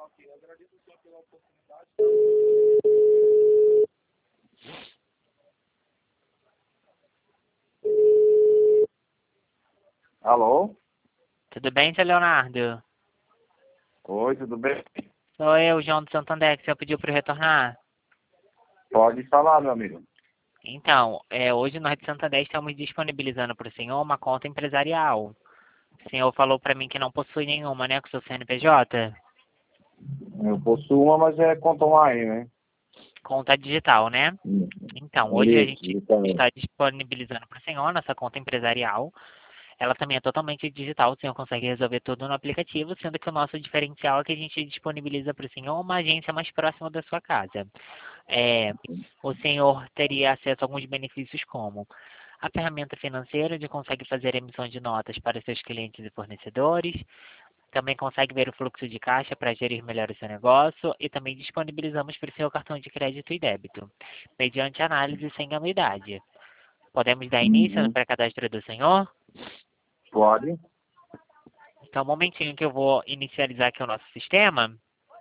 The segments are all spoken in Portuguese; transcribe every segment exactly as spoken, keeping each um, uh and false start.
Alô? Tudo bem, seu Leonardo? Oi, tudo bem? Sou eu, João do Santander, que o senhor pediu para eu retornar. Pode falar, meu amigo. Então, é, hoje nós de Santander estamos disponibilizando para o senhor uma conta empresarial. O senhor falou para mim que não possui nenhuma, né, com o seu C N P J? Eu possuo uma, mas é conta online, né? Conta digital, né? Então, hoje a Isso, gente isso. está disponibilizando para o senhor nossa conta empresarial. Ela também é totalmente digital, o senhor consegue resolver tudo no aplicativo, sendo que o nosso diferencial é que a gente disponibiliza para o senhor uma agência mais próxima da sua casa. É, o senhor teria acesso a alguns benefícios como a ferramenta financeira, onde consegue fazer emissão de notas para seus clientes e fornecedores, também consegue ver o fluxo de caixa para gerir melhor o seu negócio e também disponibilizamos para o senhor cartão de crédito e débito, mediante análise sem anuidade. Podemos dar início no Uhum. pré-cadastro do senhor? Pode? Então, um momentinho que eu vou inicializar aqui o nosso sistema.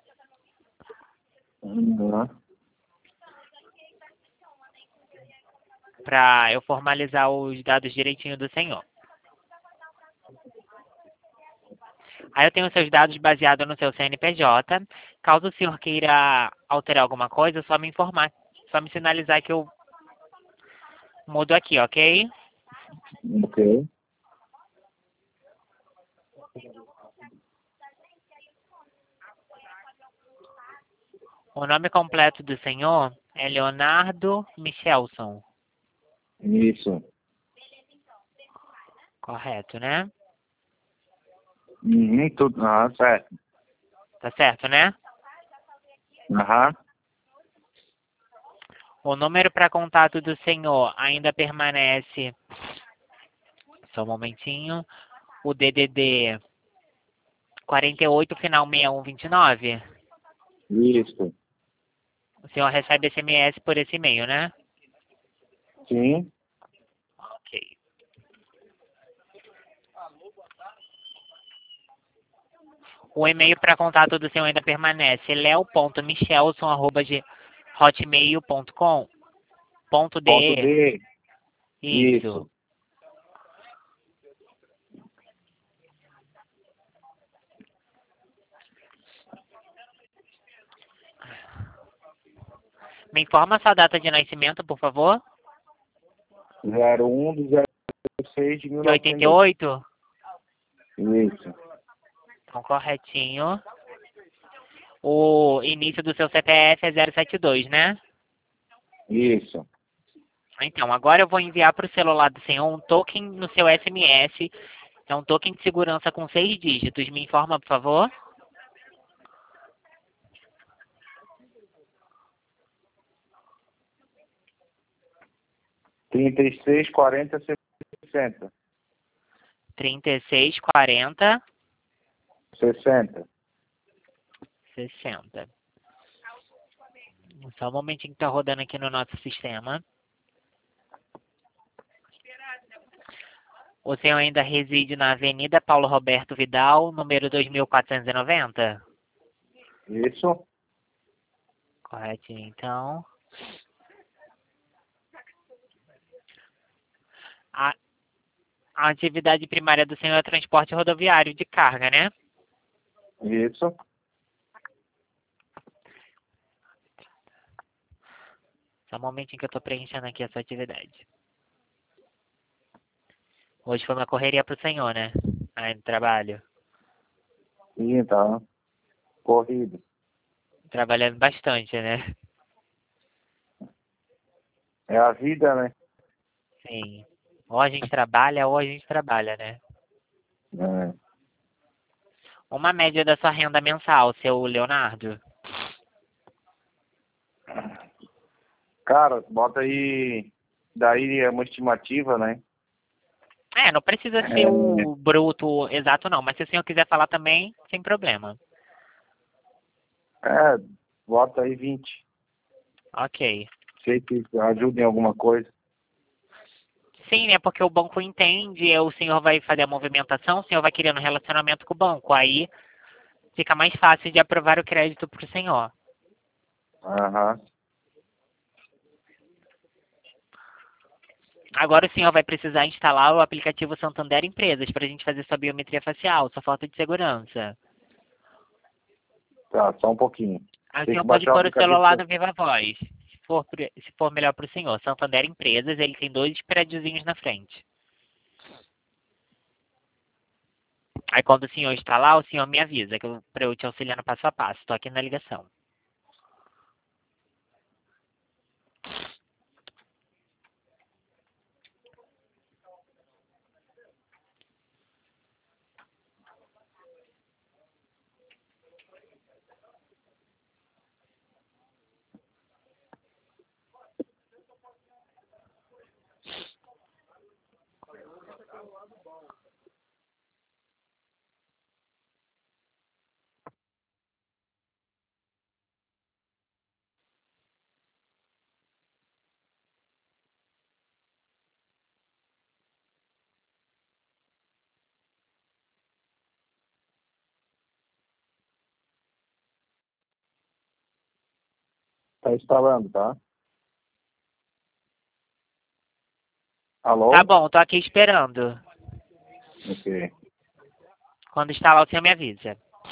Uhum. Para eu formalizar os dados direitinho do senhor. Aí eu tenho os seus dados baseados no seu C N P J. Caso o senhor queira alterar alguma coisa, é só me informar. Só me sinalizar que eu mudo aqui, ok? Ok. O nome completo do senhor é Leonardo Michelson. Isso. Correto, né? Uhum, tudo. Ah, certo. Tá certo, né? Aham. O número para contato do senhor ainda permanece. Só um momentinho. O D D D quarenta e oito, final sessenta e um vinte e nove. Isso. O senhor recebe S M S por esse e-mail, né? Sim. Ok. O e-mail para contato do senhor ainda permanece leo ponto michelson arroba hotmail ponto com ponto Ponto de. D. Isso. Isso. Me informa sua data de nascimento, por favor. zero um do zero seis de De oitenta e mil e novecentos. oito. Isso. Então, corretinho. O início do seu C P F é zero sete dois, né? Isso. Então, agora eu vou enviar para o celular do senhor um token no seu S M S. É um token de segurança com seis dígitos. Me informa, por favor. trinta e seis, quarenta, sessenta. trinta e seis, quarenta, sessenta. sessenta. Só um momentinho que tá rodando aqui no nosso sistema. O senhor ainda reside na Avenida Paulo Roberto Vidal, número dois mil quatrocentos e noventa? Isso. Corretinho, então. A, a atividade primária do senhor é transporte rodoviário de carga, né? Isso. Só um momentinho que eu tô preenchendo aqui a sua atividade. Hoje foi uma correria pro senhor, né? Aí no trabalho. Sim, tá. Corrido. Trabalhando bastante, né? É a vida, né? Sim. Ou a gente trabalha, ou a gente trabalha, né? É. Uma média da sua renda mensal, seu Leonardo. Cara, bota aí. Daí é uma estimativa, né? É, não precisa ser É, o bruto exato, não. Mas se o senhor quiser falar também, sem problema. é, bota aí vinte. Ok. Sei que ajuda em alguma coisa. Sim, né? Porque o banco entende, o senhor vai fazer a movimentação, o senhor vai querendo relacionamento com o banco. Aí, fica mais fácil de aprovar o crédito para o senhor. Aham. Agora o senhor vai precisar instalar o aplicativo Santander Empresas para a gente fazer sua biometria facial, sua foto de segurança. Tá, só um pouquinho. Aí o Tem senhor que pode baixar o pôr o aplicativo. celular no Viva Voz, se for, pre- se for melhor para o senhor. Santander Empresas, ele tem dois prédiozinhos na frente. Aí quando o senhor instalar, o senhor me avisa, que eu, para eu te auxiliar no passo a passo. Estou aqui na ligação. Tá instalando, tá? Alô? Tá bom, tô aqui esperando. Ok. Quando instalar, o senhor me avisa.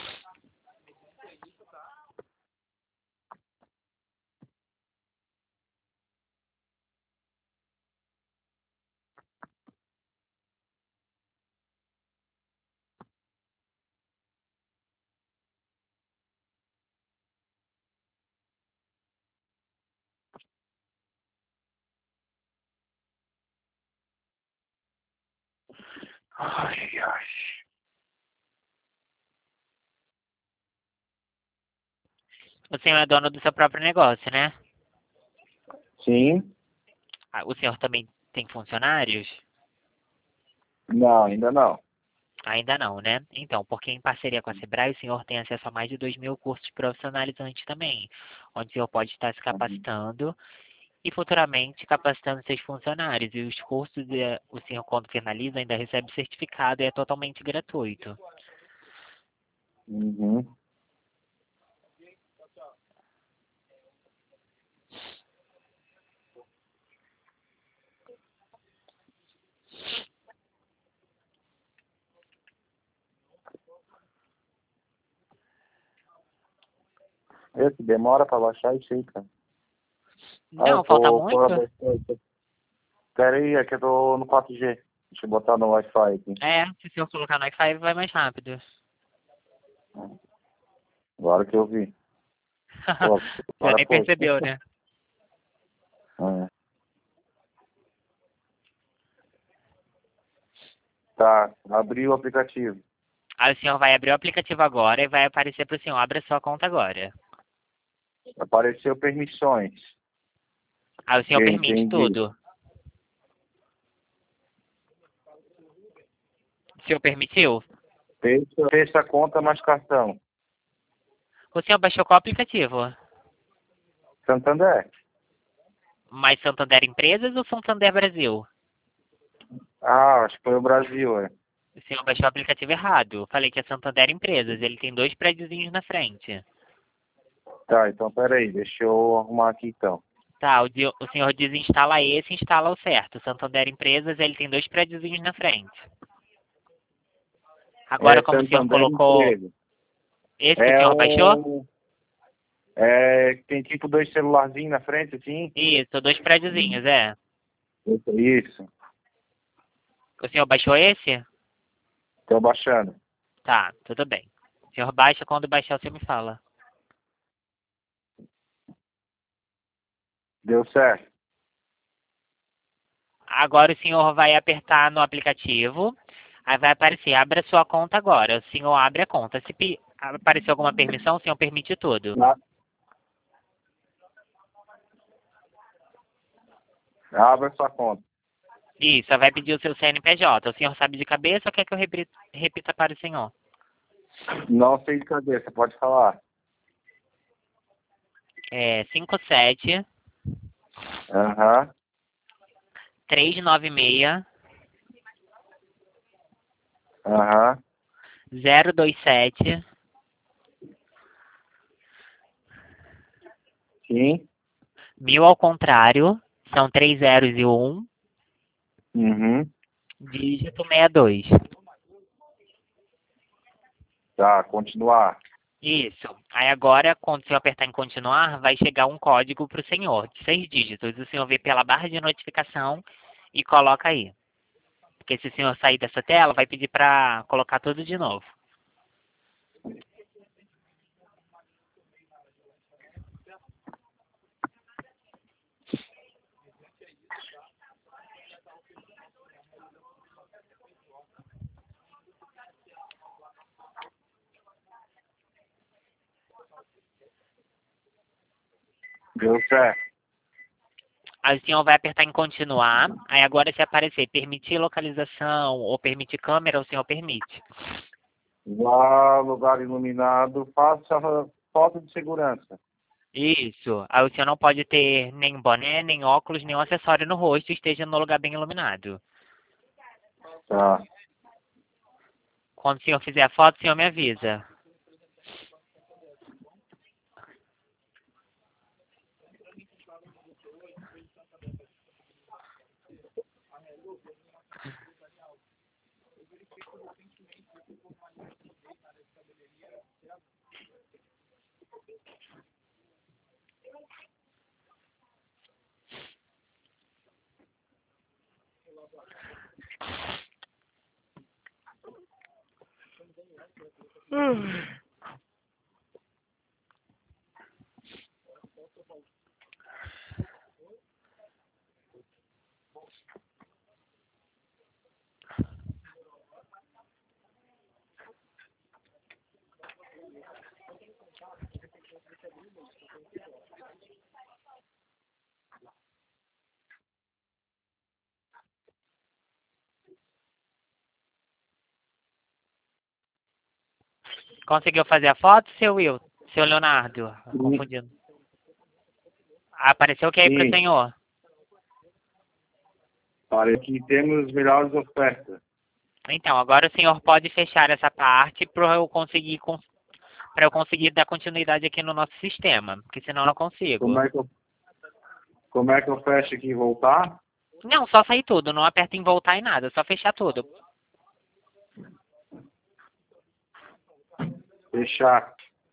Ai, ai. O senhor é dono do seu próprio negócio, né? Sim? Ah, o senhor também tem funcionários? Não, ainda não. Ainda não, né? Então, porque em parceria com a Sebrae, o senhor tem acesso a mais de dois mil cursos profissionalizantes também, onde o senhor pode estar se capacitando e futuramente capacitando seus funcionários. E os cursos, eh, o senhor, quando finaliza, ainda recebe certificado e é totalmente gratuito. Uhum. Esse demora pra baixar e fica. Ah, Não, eu falta tô... muito? tô... Pera aí, é que eu tô no quatro G. Deixa eu botar no Wi-Fi aqui. É, se o senhor colocar no Wi-Fi, vai mais rápido. Agora que eu vi. Pô, O senhor para, nem poxa. percebeu, né? É. Tá, abri o aplicativo. Aí o senhor vai abrir o aplicativo agora e vai aparecer para o senhor, abra sua conta agora. Apareceu permissões. Aí o senhor Eu permite entendi. tudo. O senhor permitiu? Fecha, fecha a conta mais cartão. O senhor baixou qual aplicativo? Santander. Mais Santander Empresas ou Santander Brasil? Ah, acho que foi o Brasil, é. O senhor baixou o aplicativo errado. Falei que é Santander Empresas. Ele tem dois prédiozinhos na frente. Tá, então peraí, deixa eu arrumar aqui então. Tá, o, de- o senhor desinstala esse e instala o certo. Santander Empresas, ele tem dois prédiozinhos na frente. Agora, É como o senhor Santander colocou Empresa. esse que o É senhor baixou? um. É, tem tipo dois celularzinhos na frente, assim. Isso, dois prédiozinhos, é. Isso, O senhor baixou esse? tô baixando. Tá, tudo bem. O senhor baixa, quando baixar, o senhor me fala. Deu certo. Agora o senhor vai apertar no aplicativo. Aí vai aparecer, abra sua conta agora. O senhor abre a conta. Se pe- aparecer alguma permissão, o senhor permite tudo. Abra sua conta. Isso, vai pedir o seu C N P J. O senhor sabe de cabeça ou quer que eu repita, repita para o senhor? Não sei de cabeça, pode falar. É cinco sete Aham, três nove seis aham, zero dois sete Sim. Mil ao contrário, são três zeros e um, Uhum. dígito sessenta e dois. Tá, continuar. Isso. Aí agora, quando o senhor apertar em continuar, vai chegar um código para o senhor, de seis dígitos. O senhor vê pela barra de notificação e coloca aí. Porque se o senhor sair dessa tela, vai pedir para colocar tudo de novo. Deu certo. Aí o senhor vai apertar em continuar. Aí agora, se aparecer permitir localização ou permitir câmera, o senhor permite. Vá, lugar iluminado, faça foto de segurança. Isso. Aí o senhor não pode ter nem boné, nem óculos, nenhum acessório no rosto e esteja no lugar bem iluminado. Tá. Quando o senhor fizer a foto, o senhor me avisa. Conseguiu fazer a foto, seu Will? Seu Leonardo? Confundindo. Apareceu o que aí para o Sim. senhor? Parece que temos melhores ofertas. Então, agora o senhor pode fechar essa parte para eu conseguir para eu conseguir dar continuidade aqui no nosso sistema, porque senão eu não consigo. Como é que eu, como é que eu fecho aqui e voltar? Não, só sair tudo, não aperta em voltar e nada, só fechar tudo. Fechar.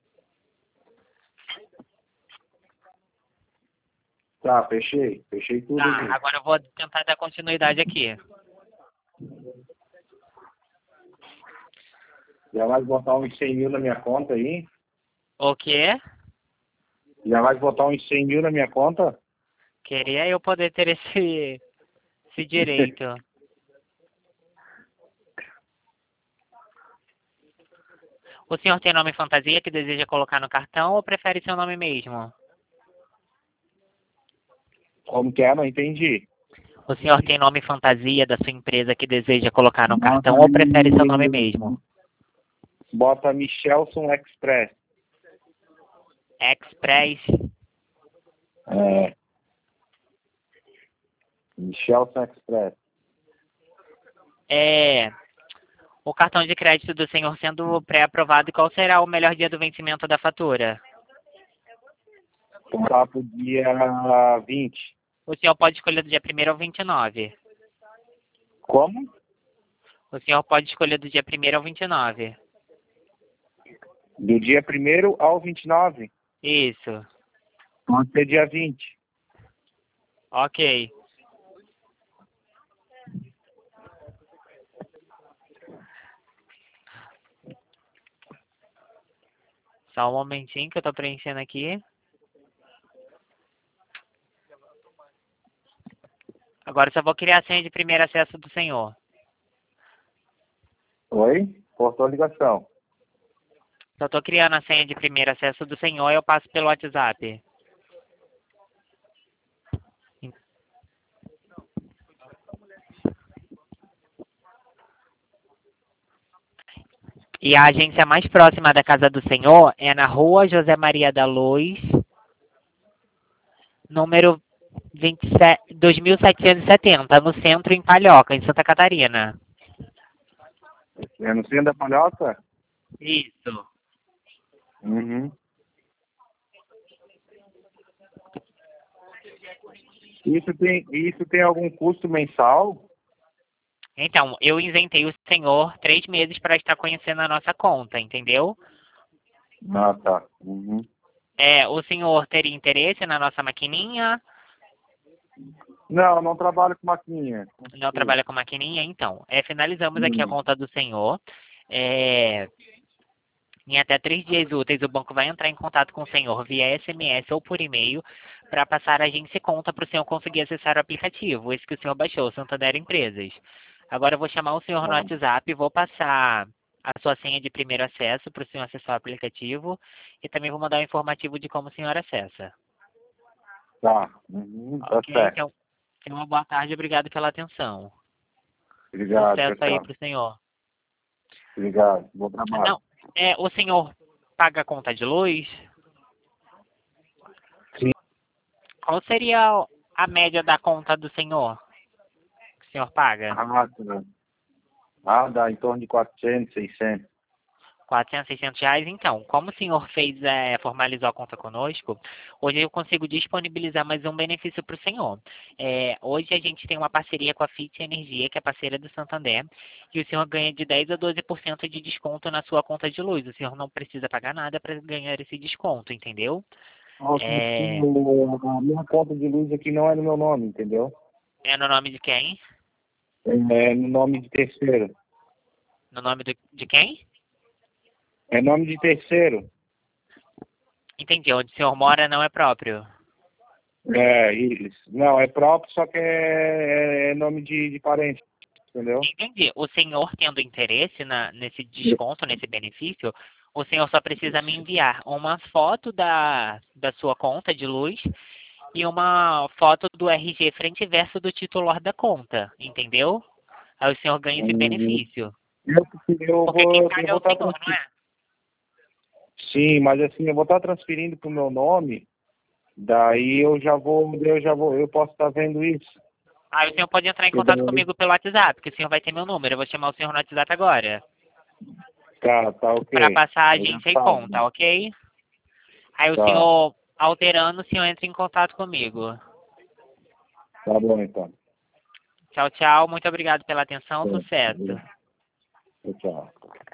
Tá, fechei. Fechei tudo Tá, aqui. agora eu vou tentar dar continuidade aqui. Já vai botar uns cem mil na minha conta aí? O quê? Já vai botar uns cem mil na minha conta? Queria eu poder ter esse, esse direito. O senhor tem nome fantasia que deseja colocar no cartão ou prefere seu nome mesmo? Como que é? Não entendi. O senhor tem nome fantasia da sua empresa que deseja colocar no cartão ou prefere seu nome mesmo? Bota Michelson Express. Express. É. Michelson Express. É, o cartão de crédito do senhor sendo pré-aprovado, qual será o melhor dia do vencimento da fatura? Tá pro dia vinte. O senhor pode escolher do dia primeiro ao vinte e nove. Como? O senhor pode escolher do dia primeiro ao vinte e nove. Do dia primeiro ao vinte e nove? Isso. Pode ser dia vinte. Ok. Só um momentinho que eu tô preenchendo aqui. Agora só vou criar a senha de primeiro acesso do senhor. Oi? Cortou a ligação. Só tô criando a senha de primeiro acesso do senhor e eu passo pelo WhatsApp. E a agência mais próxima da casa do senhor é na rua José Maria da Luz, número vinte e sete, dois mil setecentos e setenta, no centro, em Palhoca, em Santa Catarina. É no centro da Palhoça? Isso. Uhum. Isso tem, isso tem algum custo mensal? Então, eu isentei o senhor três meses para estar conhecendo a nossa conta, entendeu? Ah, tá. Uhum. É, o senhor teria interesse na nossa maquininha? Não, não trabalho com maquininha. Não trabalha com maquininha? Então, é, finalizamos aqui a Hum. conta do senhor. É, em até três dias úteis, o banco vai entrar em contato com o senhor via S M S ou por e-mail para passar a agência e conta para o senhor conseguir acessar o aplicativo, esse que o senhor baixou, Santander Empresas. Agora eu vou chamar o senhor no Ah, WhatsApp, vou passar a sua senha de primeiro acesso para o senhor acessar o aplicativo e também vou mandar um informativo de como o senhor acessa. tá. Uhum, tá Ok? certo. Então, tenha uma boa tarde e obrigado pela atenção. Obrigado, tchau, Sucesso aí tchau. para o senhor. Obrigado. Bom trabalho. Não, é, o senhor paga a conta de luz? Sim. Qual seria a média da conta do senhor? Que o senhor paga? Ah, tá. Ah, dá em torno de quatrocentos, seiscentos. quatrocentos, seiscentos reais. Então, como o senhor fez, é, formalizou a conta conosco, hoje eu consigo disponibilizar mais um benefício para o senhor. É, hoje a gente tem uma parceria com a Fit Energia, que é parceira do Santander, e o senhor ganha de dez a doze por cento de desconto na sua conta de luz. O senhor não precisa pagar nada para ganhar esse desconto, entendeu? Nossa, sim, É, o- a minha conta de luz aqui não é no meu nome, entendeu? é no nome de quem? É no nome de terceiro. No nome do- de quem? É nome de terceiro. Entendi. Onde o senhor mora não é próprio. É, isso. Não, é próprio, só que é, é nome de, de parente, entendeu? Entendi. O senhor tendo interesse na, nesse desconto, nesse benefício, o senhor só precisa me enviar uma foto da, da sua conta de luz e uma foto do R G frente e verso do titular da conta, entendeu? Aí o senhor ganha esse Uhum. benefício. Eu, eu Porque quem vou, eu paga é vou o estar senhor, não transferindo. é? Sim, mas assim, eu vou estar transferindo pro meu nome, daí eu já vou, eu já vou, eu posso estar vendo isso. Aí o senhor pode entrar em E contato daí, comigo pelo WhatsApp, que o senhor vai ter meu número. Eu vou chamar o senhor no WhatsApp agora. tá, tá Para ok. passar a Eu já agência e falo. conta, ok? Aí o Tá, senhor, alterando, o senhor entra em contato comigo. tá bom então. Tchau, tchau. Muito obrigado pela atenção. Tá, Sucesso. tchau, tchau.